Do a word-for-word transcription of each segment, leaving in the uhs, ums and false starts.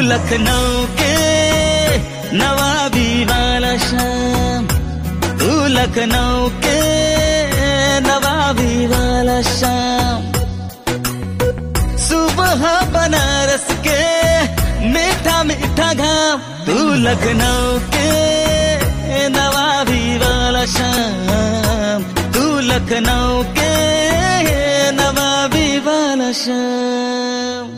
लखनऊ के नवाबी वाला शाम, तू लखनऊ के नवाबी वाला शाम। सुबह बनारस के मीठा मीठा घाम, तू लखनऊ के नवाबी वाला शाम, तू लखनऊ के नवाबी वाला शाम।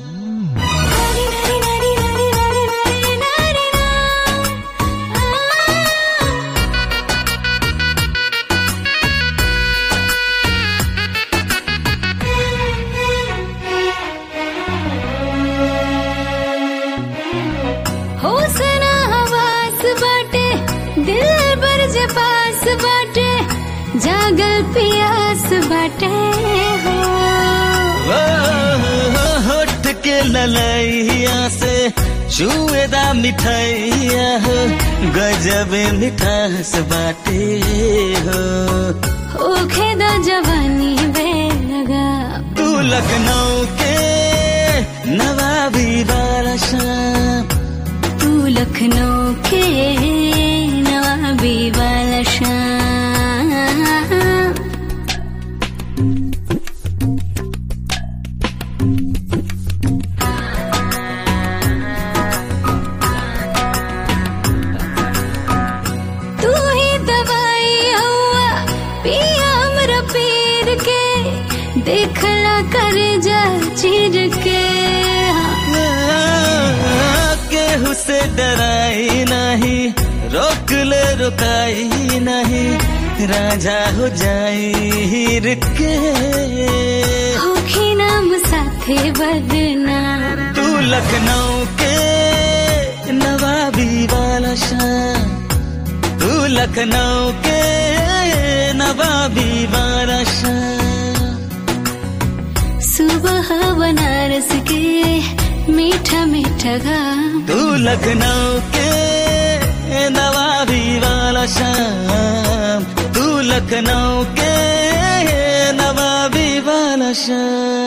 होसना हवास बाटे, दिल बर जे पास बाटे, जागल पियास बाटे हो। होठ के ललैया से चुएदा मिठाइया हो, गजब मिठास बाटे हो। ओखेदा जवानी बेलगा, तू लखनऊ के नवाबी वाला शाम, तू लखनऊ के नवाबी वाला शाम। तू ही दवाई हुआ पिया हमरा पीर के, देखला कर जा चीर के। केहू से डराई नहीं, रोक ले रुकाई नहीं, राजा हो जाई हीर के। होखी नाम साथे बदनाम, तू लखनऊ के नवाबी वाला शाम, तू लखनऊ के नवाबी वाला शाम। सुबह बनारस के मीठा मीठा घाम, तू लखनऊ के नवाबी वाला शाम, तू लखनऊ के नवाबी वाला शाम।